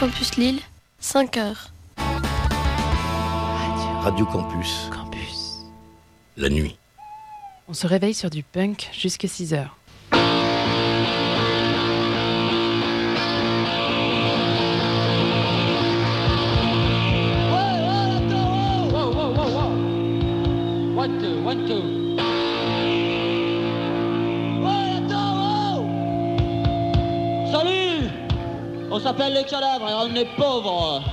Campus Lille, 5 heures. Radio Campus. La nuit. On se réveille sur du punk jusqu'à 6 heures. One, two. Salut! On s'appelle les cadavres et on est pauvres.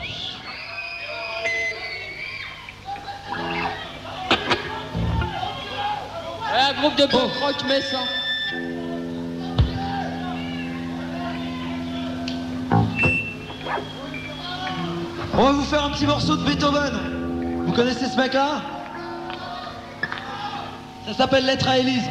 Un groupe de punk rock messin. On va vous faire un petit morceau de Beethoven. Vous connaissez ce mec-là? Ça s'appelle Lettre à Élise.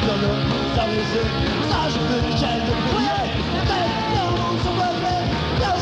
Ça je veux Michel de Bruyère, mais dans mon son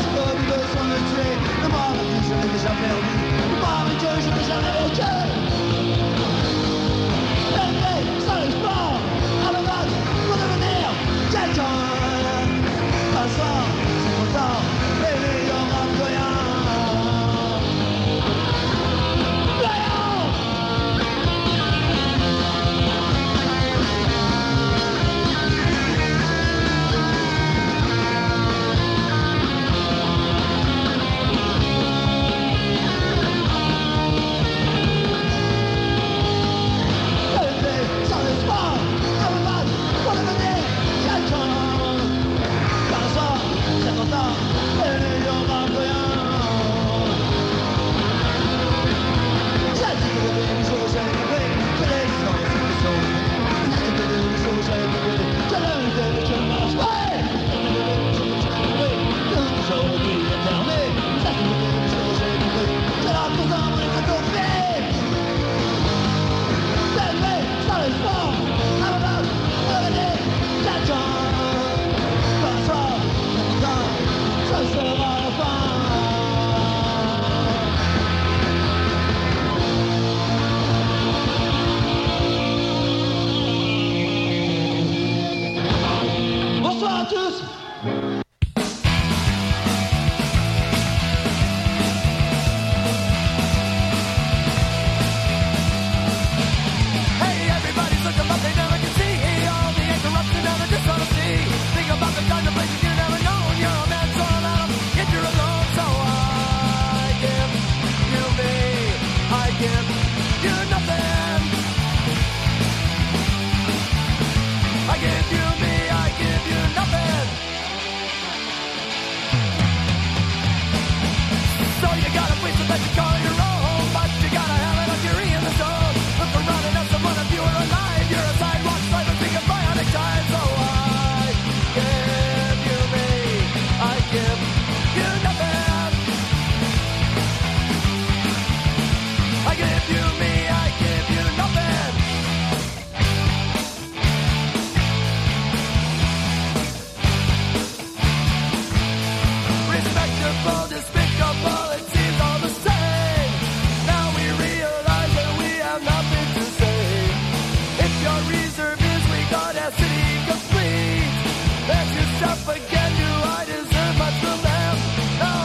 Respectable, despicable, it seems all the same. Now we realize that we have nothing to say. If your reserve is we got a city complete, ask yourself again, do I deserve much from them? No.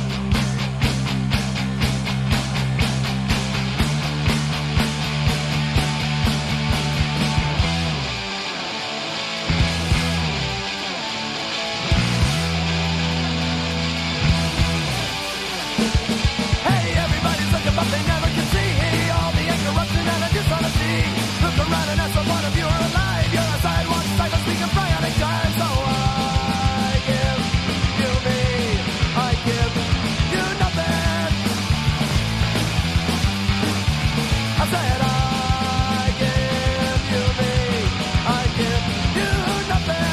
But they never can see all the corruption and the dishonesty. Look around and ask one of you are alive. You're a sidewalk cycle speaking bionic time. So I give you me, I give you nothing. I said I give you me, I give you nothing.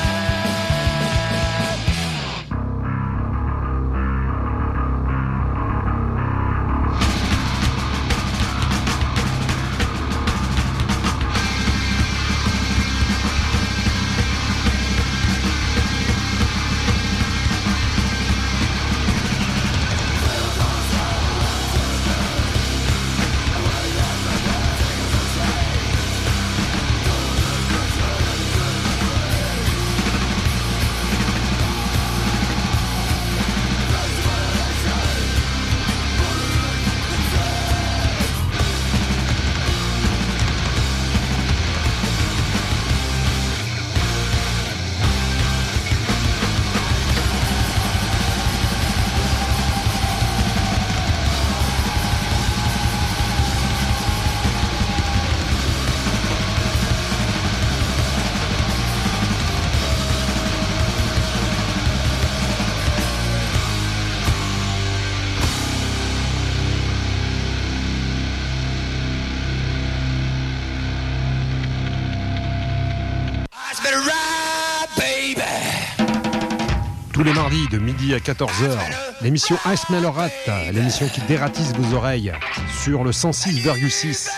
Tous les mardis de midi à 14h, l'émission Ice Mellow Rat, l'émission qui dératise vos oreilles sur le 106,6.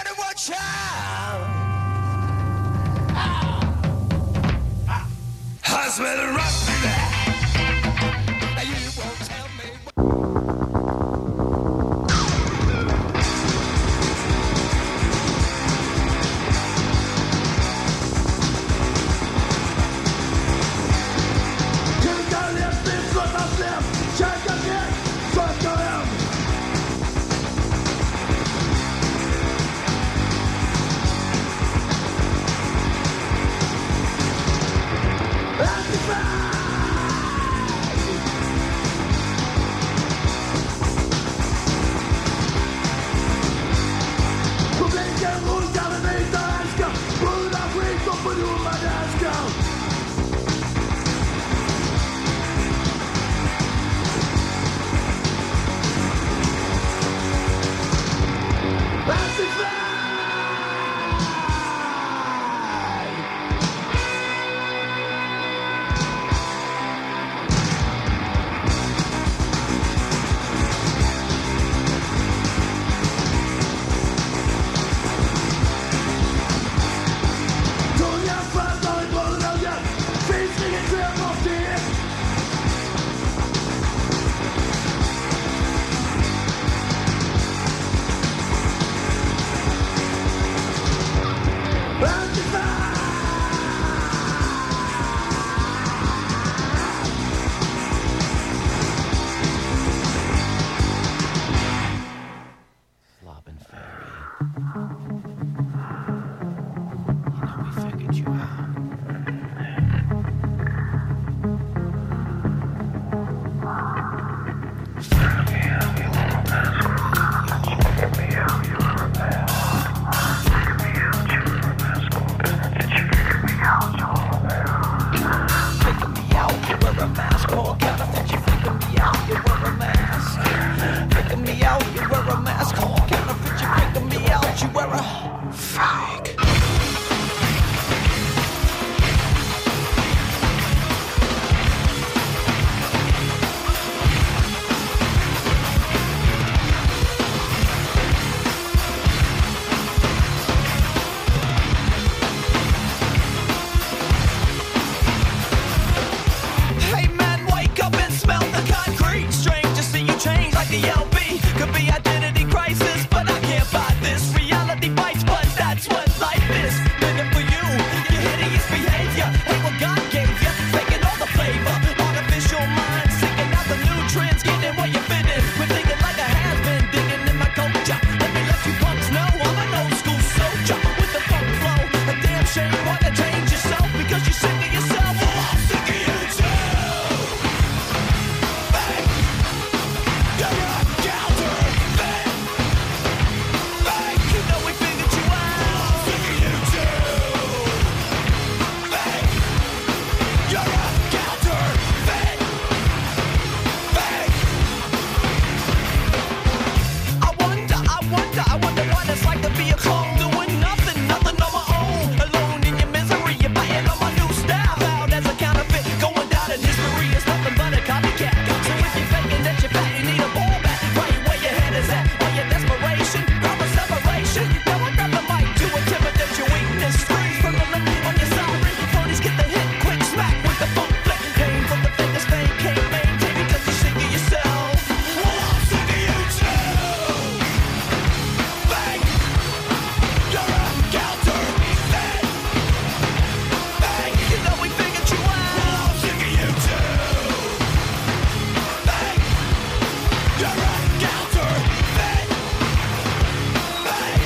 the LB. Could be identity crisis, but I can't buy this. Reality bites, but that's what life is. Living for you, your hideous behavior. Hate what God gave you, faking all the flavor. Artificial mind, seeking out the nutrients, getting where you fit in. We're thinking like a has-been, digging in my culture. Let me let you punks know I'm an old school soldier with the funk flow. A damn shame, wanna change yourself because you're sick of yourself. Oh, I'm sick of you too. Bang. You're a counterfeit. Bang. You know we figured you out. Oh, I'm sick of you too. Bang. You're a counterfeit. Bang. I wonder what it's like to be a clone, doing nothing on my own. Alone in your misery, you're biting on my new style. Out as a counterfeit, going down in history is nothing but a copycat. So if you're faking that you're fat, you need a ball back. Right where your head is at, or your desperation, proper separation. Now I got the mic to intimidate your weakness. Screams from the lip on your sorry. Ponies get the hit, quick smack with the funk flick. Came from the fakest fame, can't maintain because you're sick of yourself. Well, I'm sick of you too. Bang! You're a counterfeit. Bang! You know we figured you out. Well, I'm sick of you too. Bang! You're a counterfeit. Bang!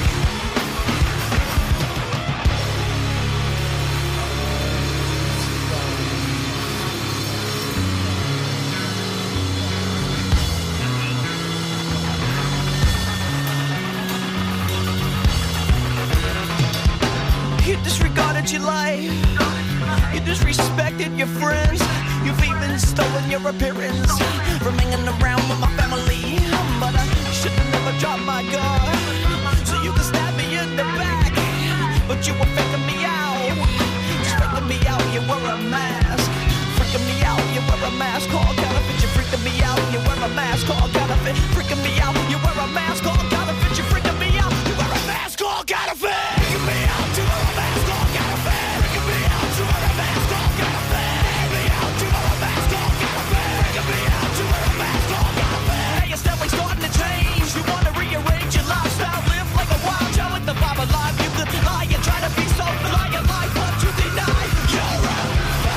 You disregarded your life. You disrespected your friends. You've even stolen your appearance from hanging around with my family. But I should've never dropped my guard, so you could stab me in the back. But you were faking me out. Just freaking me out, you wear a mask. Freaking me out, you wear a mask called counterfeit. You're freaking me out, you wear a mask called counterfeit. Freaking me out, you wear a mask called counterfeit. You're freaking me out, you wear a mask called counterfeit. Freaking me out, you wear a mask called counterfeit. Freaking me out, you wear a mask called counterfeit. Freaking me out, you wear a mask called counterfeit. Freaking me out, you wear a mask called counterfeit. Hey, you're steadily starting to change. You wanna rearrange your lifestyle, live like a wild child with the vibe alive. You could lie and try to be so fly in life, but you deny. You're a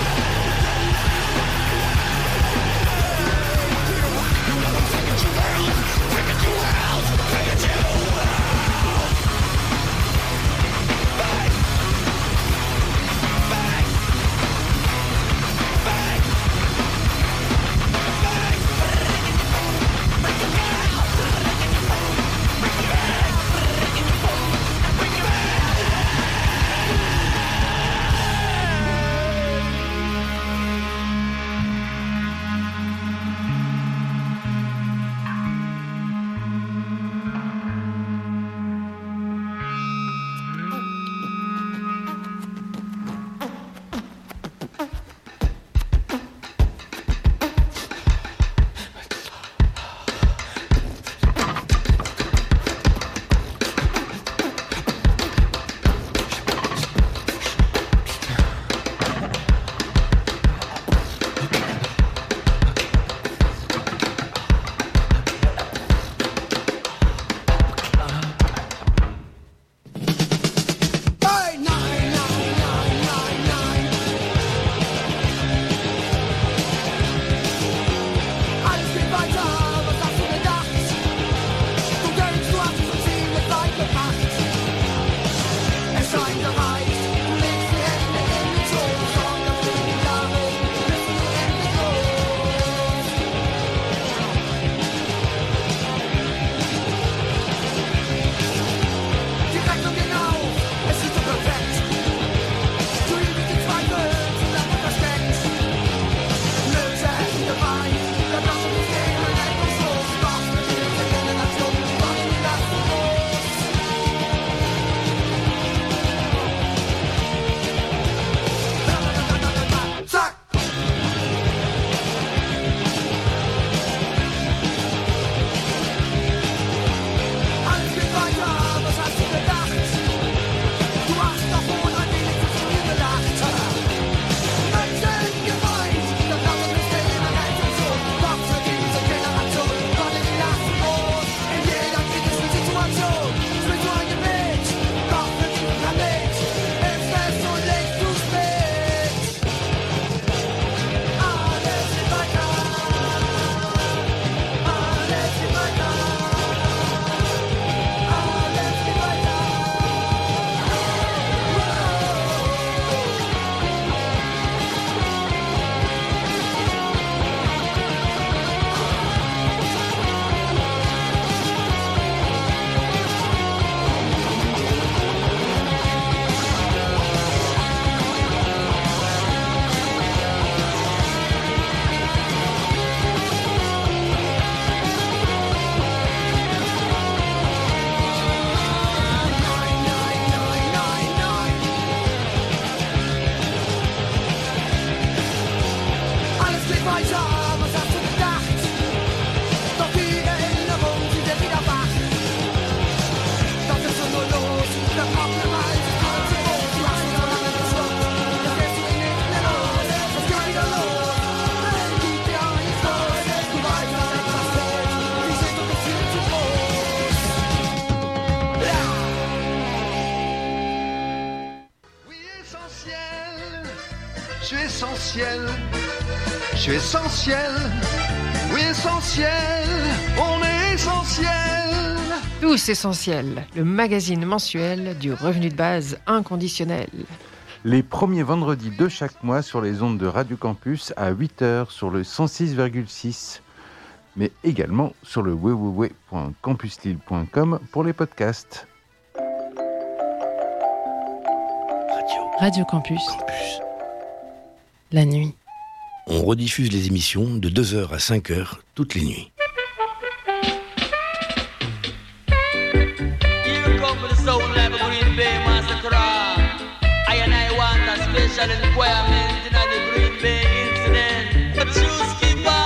you know I'm sick of you. essentiel. Je suis essentiel. Oui, essentiel. On est essentiel. Tous Essentiels, le magazine mensuel du revenu de base inconditionnel. Les premiers vendredis de chaque mois sur les ondes de Radio Campus à 8h sur le 106,6, mais également sur le www.campuslille.com pour les podcasts. Radio Campus. La nuit. On rediffuse les émissions de 2h à 5h toutes les nuits. Here come the soul like a Green Bay massacre. I and I want a special requirement in the Green Bay incident. A true skipper.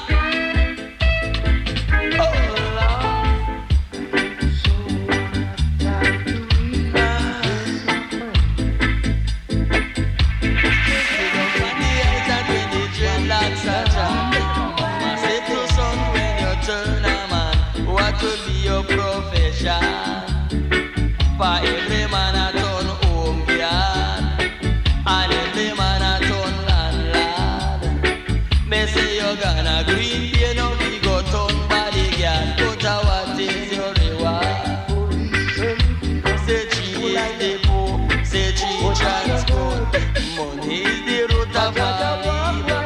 Oh Lord. What will be your profession? For every man a turn home yard, and every man a turn landlord. Me say you gonna green pay, no we go turn bodyguard. But what is your reward? Say cheap is the poor, say cheap transport. Money is the root of all evil.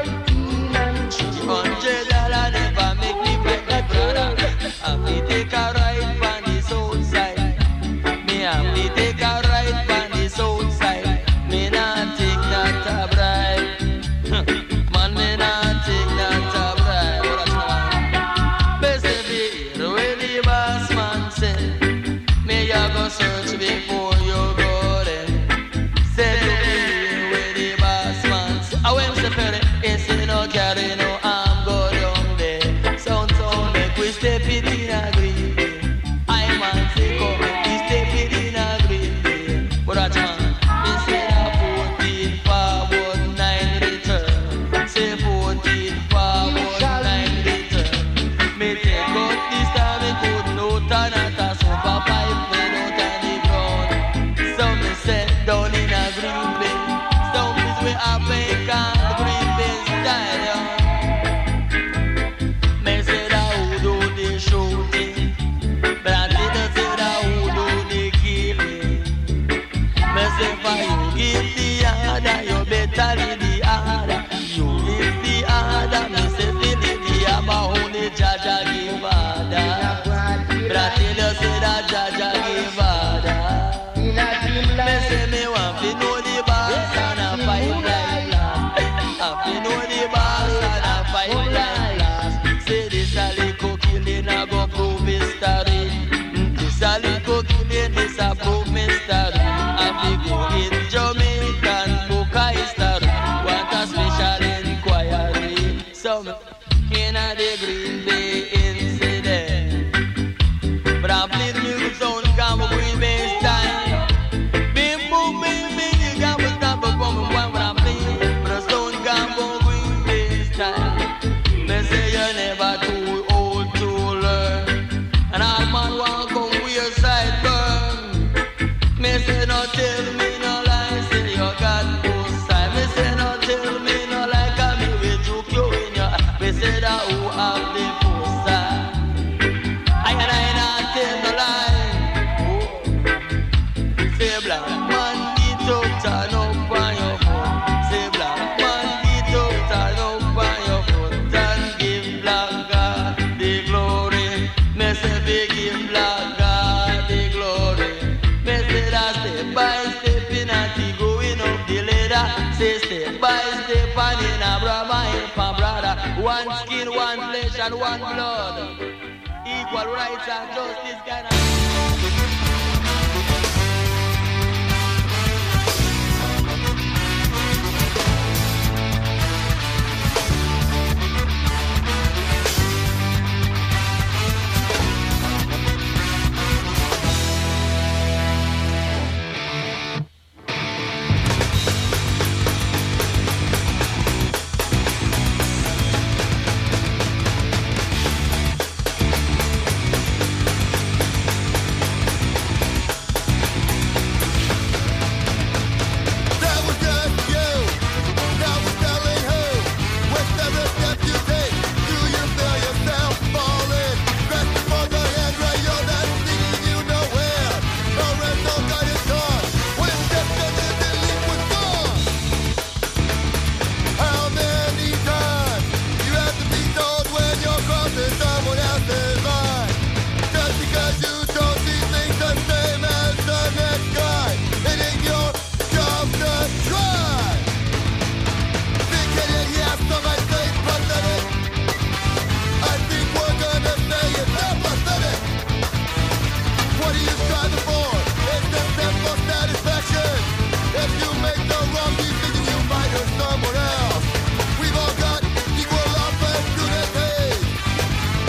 $300 never make me fight my brother. I fi take a ride from the south side. Me have to take a ride from the south side. Me not take that a bribe. Man, me not take that a bribe. Best to be here where the boss man said. Me ya go search before you go there. Say to be here where the boss man said. I went to ferry, it's no carry no arm go down there. Sound make we step it in a green day. I man say come we step it in a green day. But that man, me say that 14 forward 9 return. Say 14 forward 9 return. Me take out this time me could no turn at a super pipe made out on the ground. So me set down in a green bay. Some is where I make on the green bay style. Yeah. Me say that who do the shooting, but I didn't say that who do the killing. Me say for you give the order, you better leave the order. You leave the order, me say feel it the about only Jaja give order. But I tell you say that Jaja give order. Me say me want to know the boss and I fight like last. I fi know the boss and I fight like last. Say this a little killing, I go prove history. This a little killing, this a prove mystery. I fi go in Jamaican book of history. Want a special inquiry. Some in a the Green Bay incident. But I play the music sound, come Green Bay style. Bim boom, bim bim, you got to stop a woman when I play. But the sound come Green Bay style. Me say you're never too old to learn. And all man want come with your side burn. Me say no tell me no lie, say you got both side. Me say no tell me no lie, cause me will juke you in your eye. Me say that who have the both side. I not tell no lie. Oh. Say black man get up, turn up on your foot. Say black man get up, turn up on your foot. And give black God the glory. Me say we give black God the glory. Me say that step by step in a tea going up the ladder. Say step by step and in a brother help a brother. One skin, one flesh and one blood. Equal rights and justice kind of. is someone else's life. Just because you don't see things the same as the next guy, it ain't your job to try. Thinking it, yeah, some might say it's pathetic. I think we're gonna say it's not pathetic. What are you striving for? It's the simple satisfaction. If you make the wrong decision, you might hurt someone else. We've all got equal opportunities.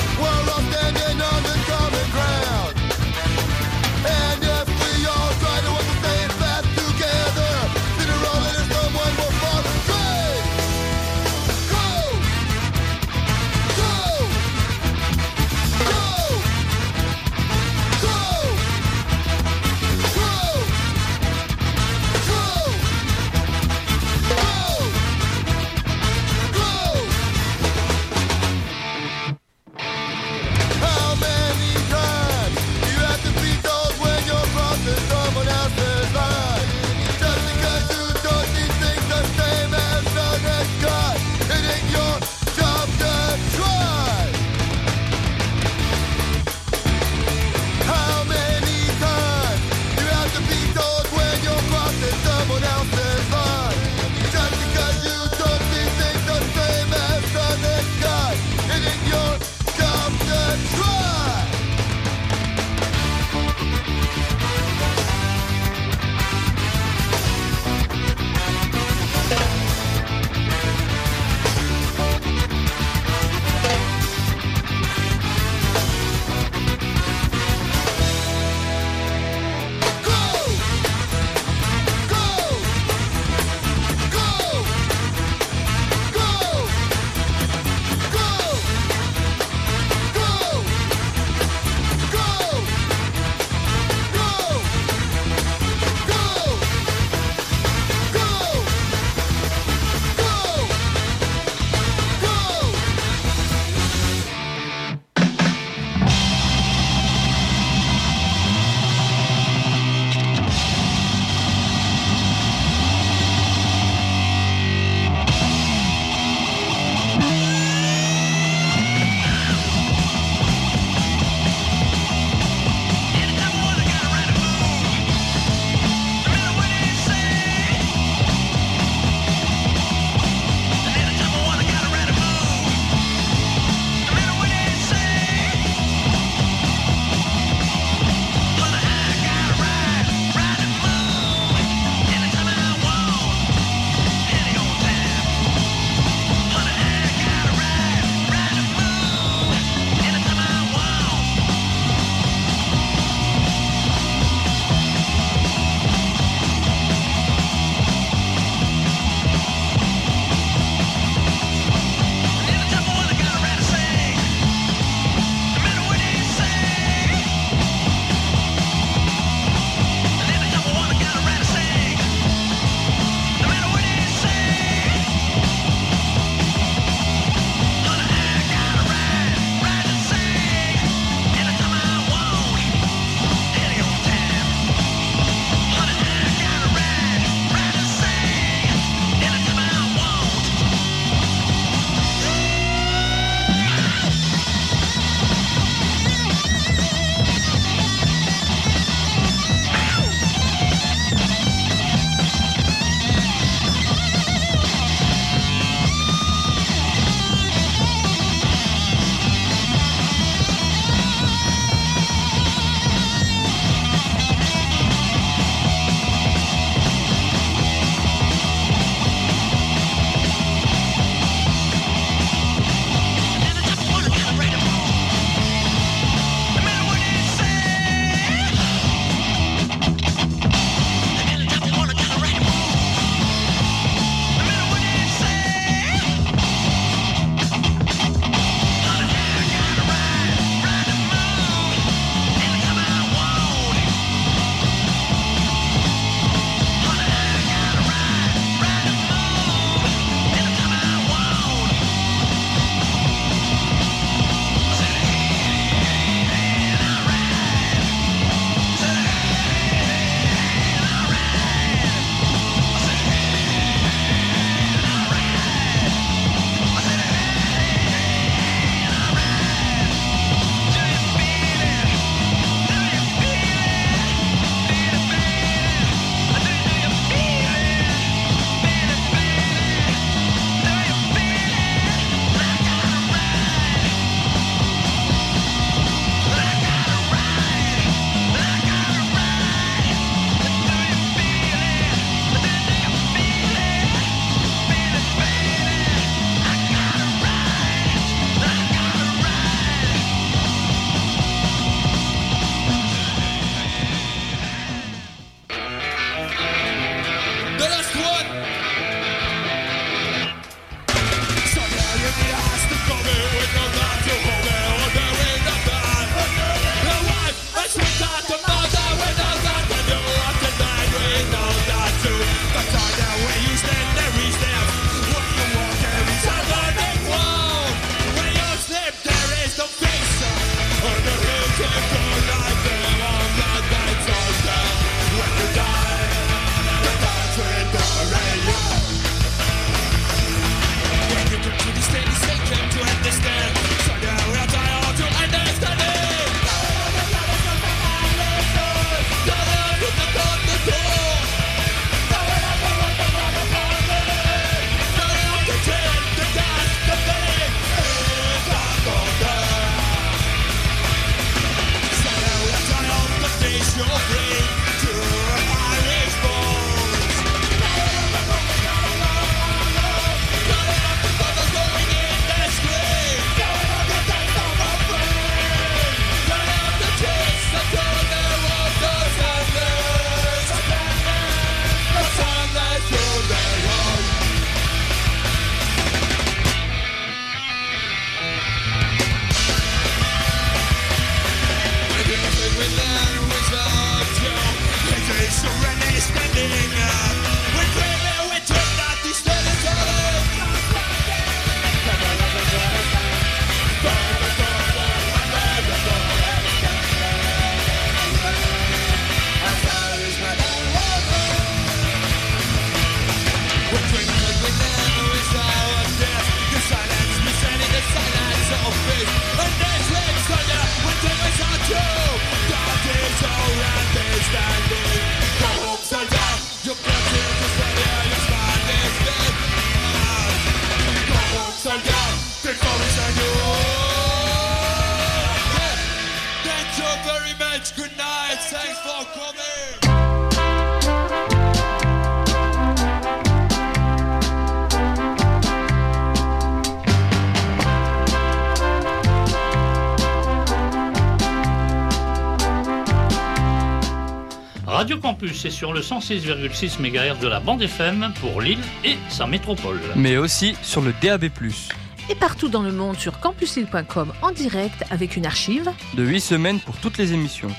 Radio Campus est sur le 106,6 MHz de la bande FM pour Lille et sa métropole. Mais aussi sur le DAB+. Et partout dans le monde sur campuslille.com en direct avec une archive de 8 semaines pour toutes les émissions.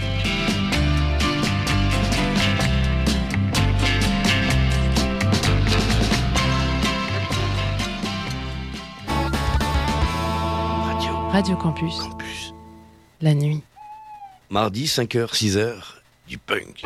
Radio Campus. La nuit. Mardi, 5h, 6h, du punk.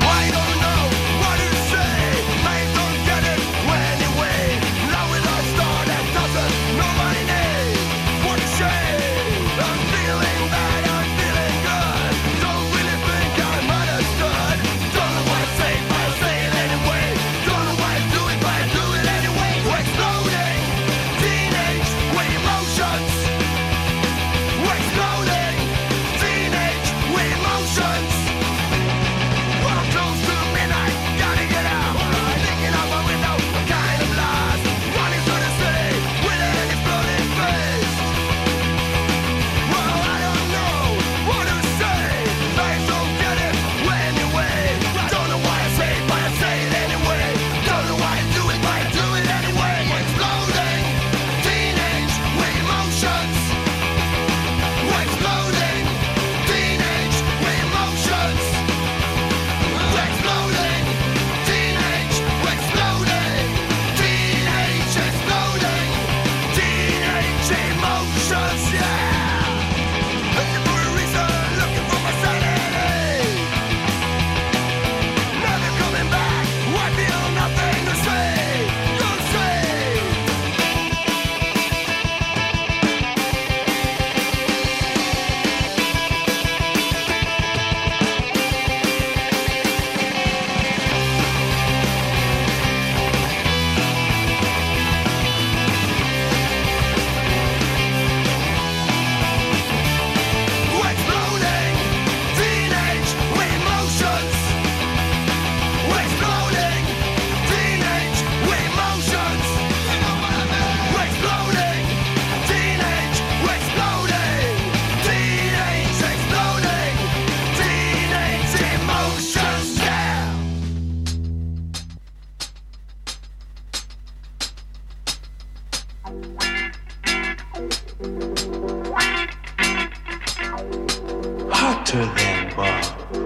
Hotter than bar,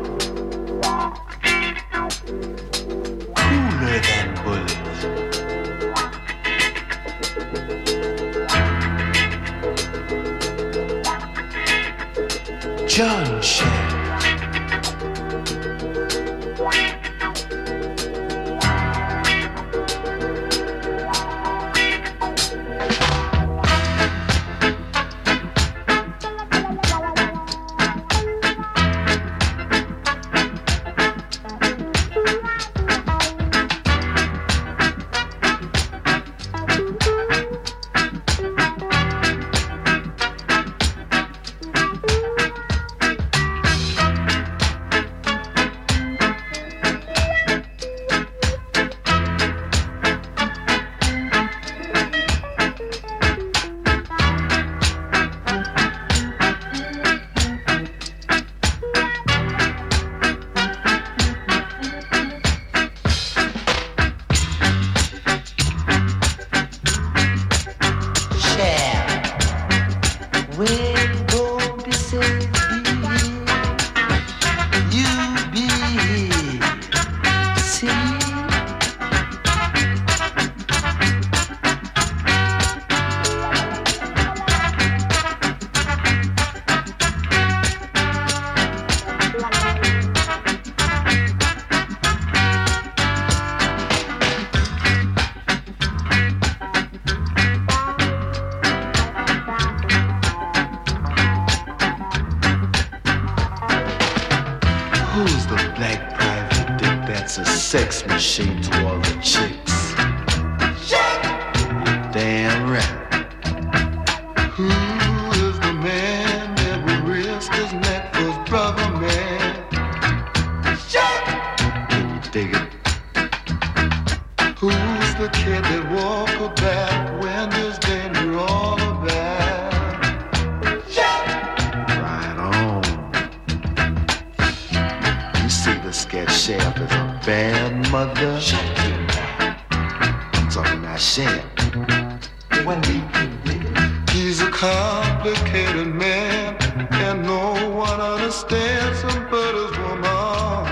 cooler than bullets. Junction. Sex machine to all the chicks. Damn right. Who is the man that would risk his neck for his brother, man? Can you dig it? Who's the kid that walk about when there's danger all about? Right on. You see the sketch shaft as a bad mother. I'm talking about Shep. He's a complicated man, and no one understands him but his woman.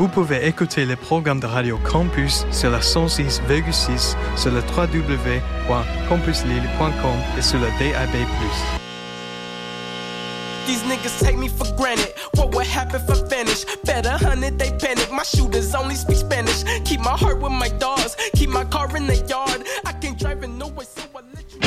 Vous pouvez écouter les programmes de Radio Campus sur la 106,6, sur le www.campuslille.com et sur le DAB+. These niggas take me for granted. What would happen if I finish? Better 100, they panic. My shooters only speak Spanish. Keep my heart with my dogs. Keep my car in the yard. I can't drive in no way, so I let you.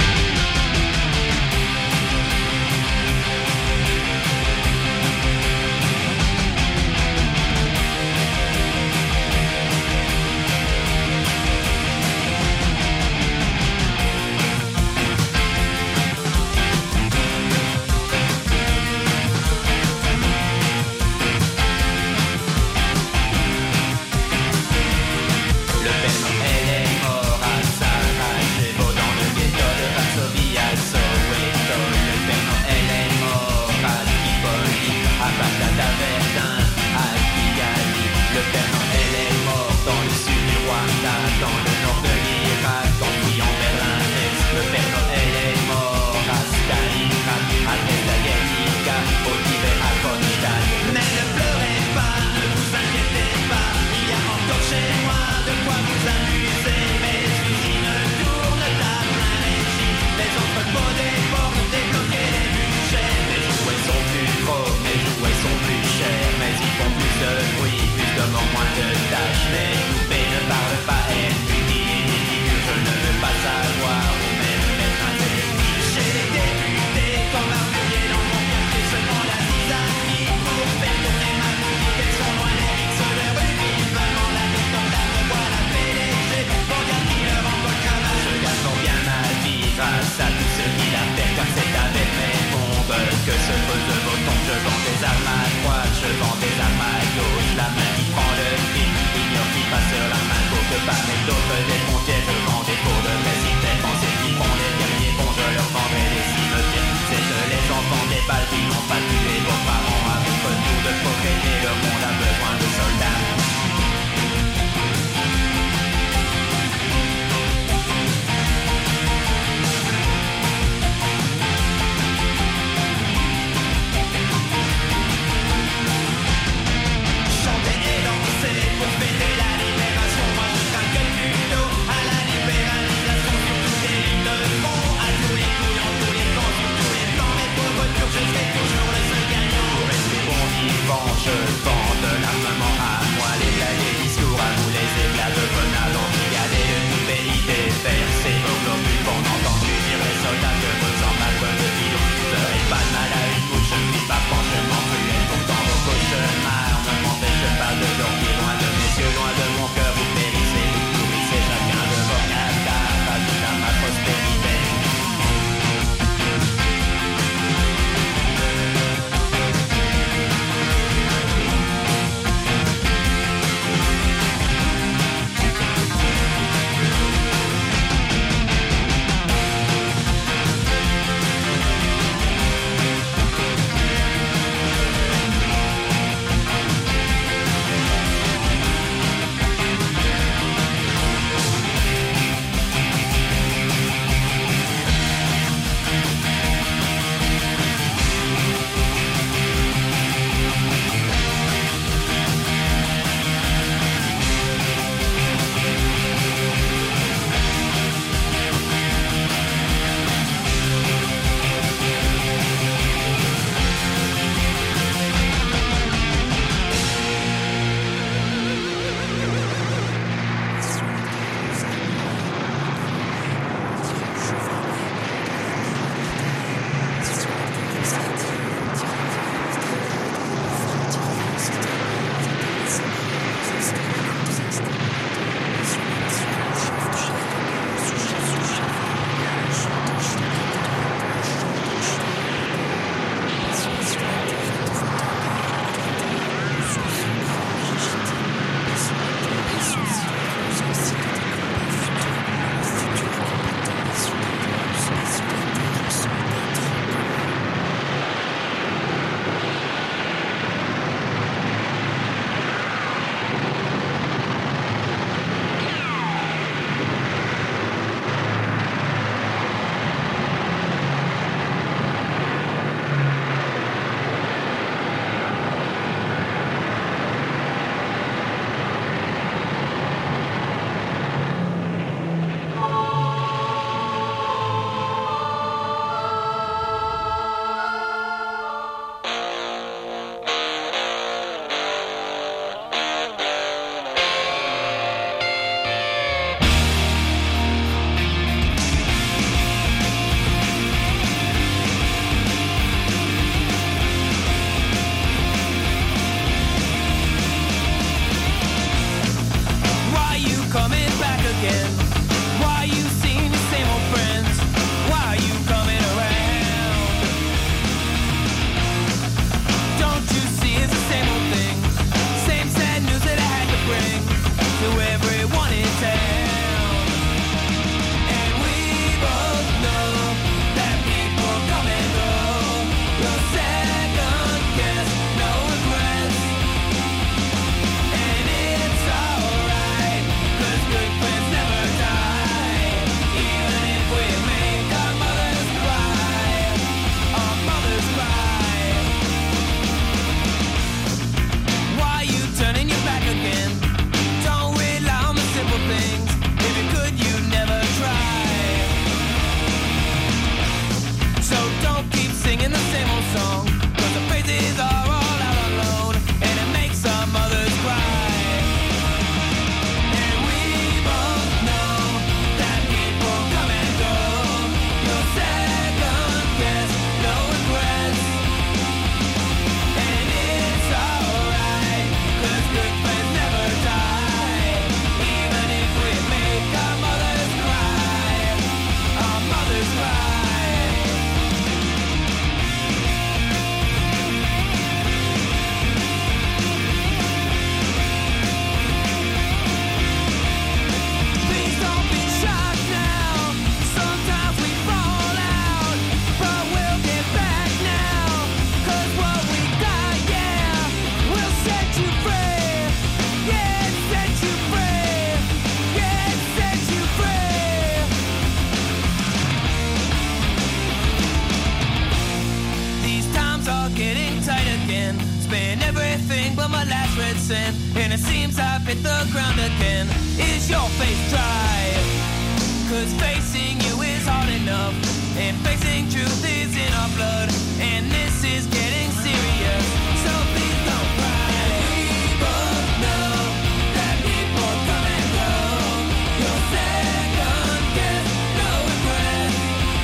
your last red cent, and it seems I've hit the ground again. Is your face dry? 'Cause facing you is hard enough, and facing truth is in our blood, and this is getting serious. So please don't cry. We both know that people come and go. Your second guess, no regret.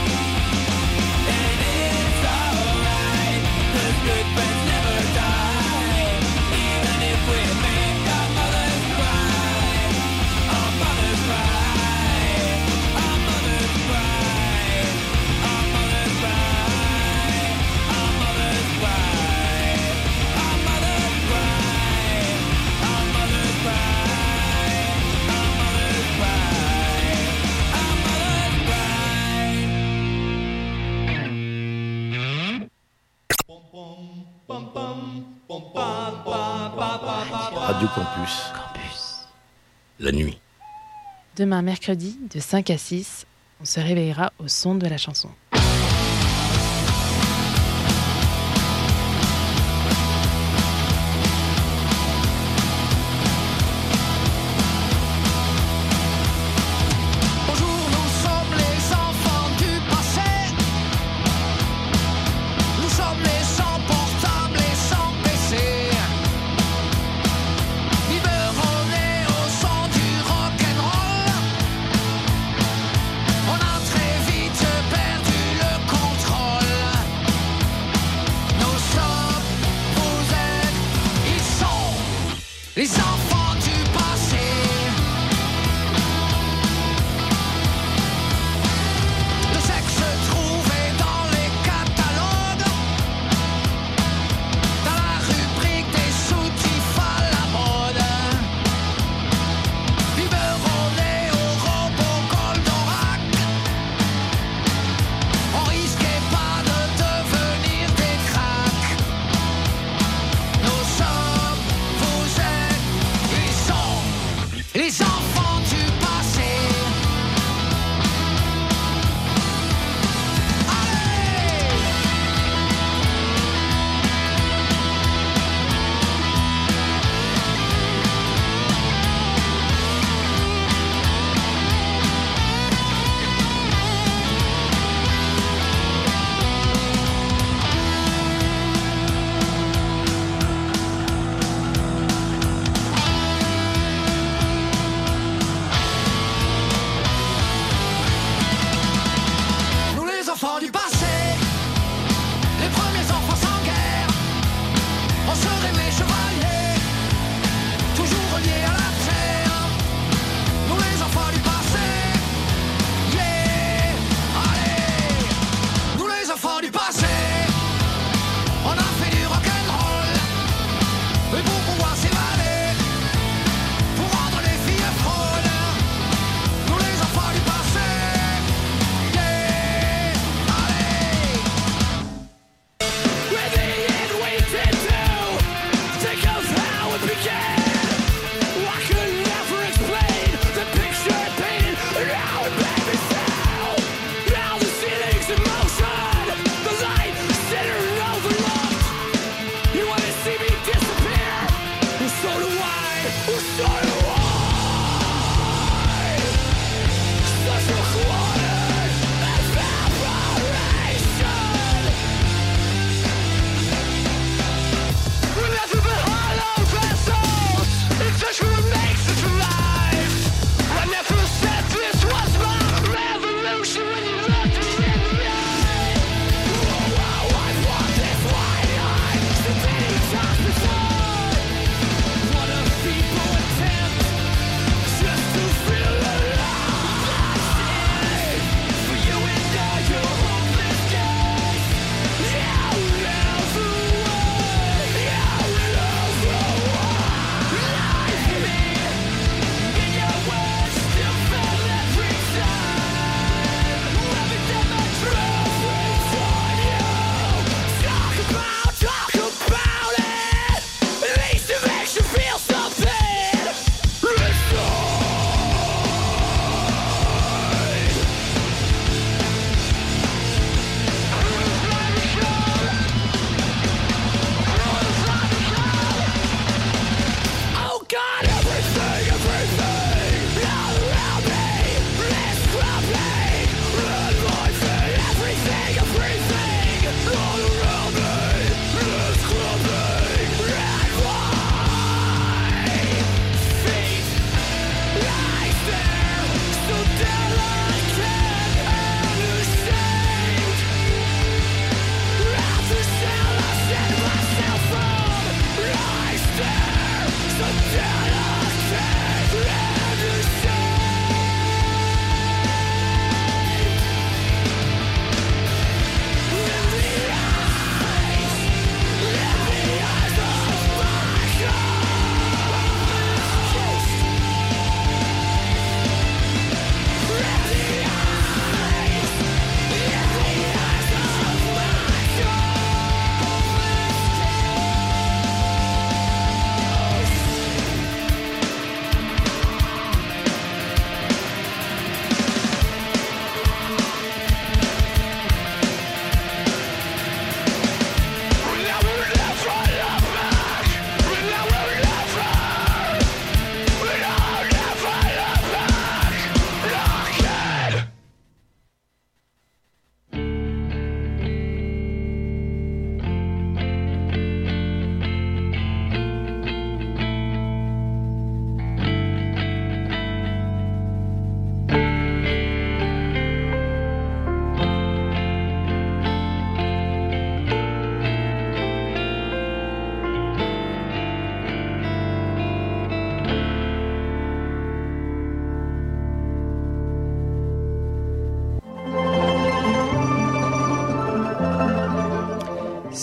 And it's alright, 'cause good friends never die. Even if we make our mothers cry, our mothers cry, our mothers cry, our mothers cry, our mothers cry, our mothers cry, our mothers cry, our mothers cry, our mothers Radio Campus. La nuit. Demain mercredi, de 5 à 6, on se réveillera au son de la chanson. Bonjour, nous sommes les enfants du passé. Nous sommes les sans portable et sans PC. Biberonnés au son du rock'n'roll. On a très vite perdu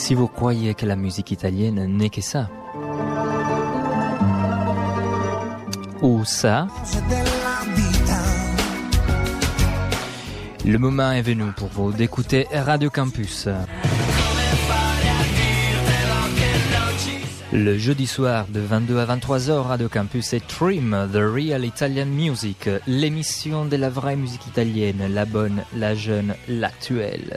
si vous croyez que la musique italienne n'est que ça. Ou ça. Le moment est venu pour vous d'écouter Radio Campus. Le jeudi soir de 22 à 23h, Radio Campus et Trim, The Real Italian Music, l'émission de la vraie musique italienne, la bonne, la jeune, l'actuelle.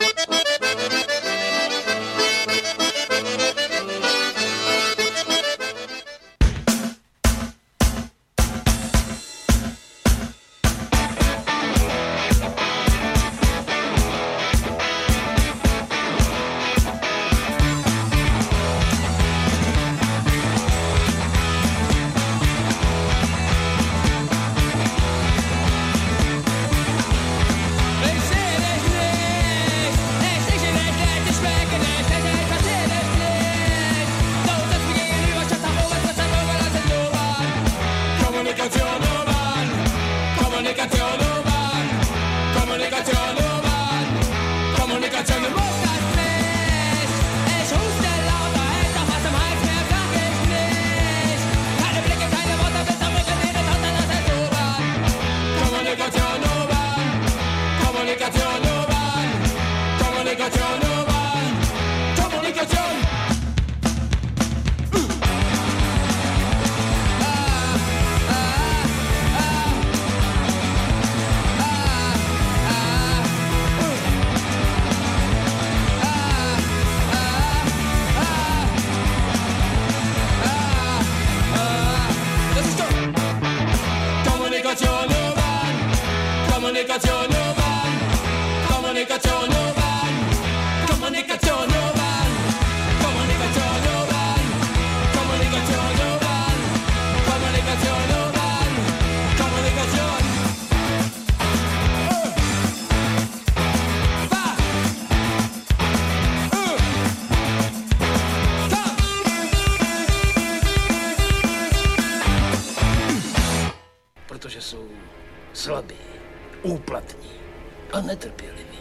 Protože jsou slabí, úplatní a netrpěliví.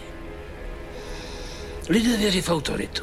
Lidé věří v autoritu.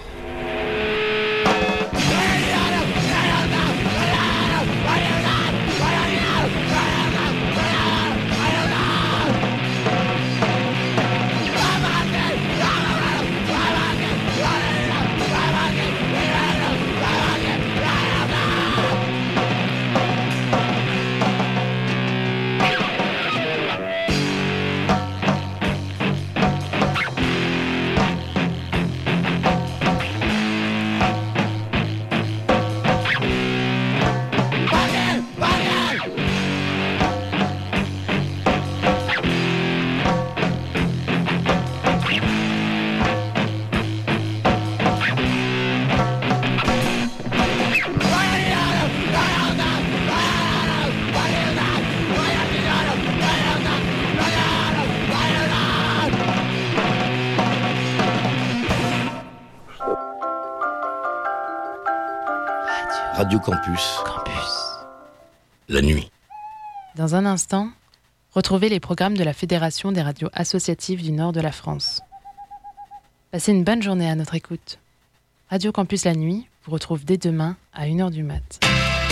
Radio Campus. La nuit. Dans un instant, retrouvez les programmes de la Fédération des radios associatives du nord de la France. Passez une bonne journée à notre écoute. Radio Campus la nuit vous retrouve dès demain à 1h du mat'.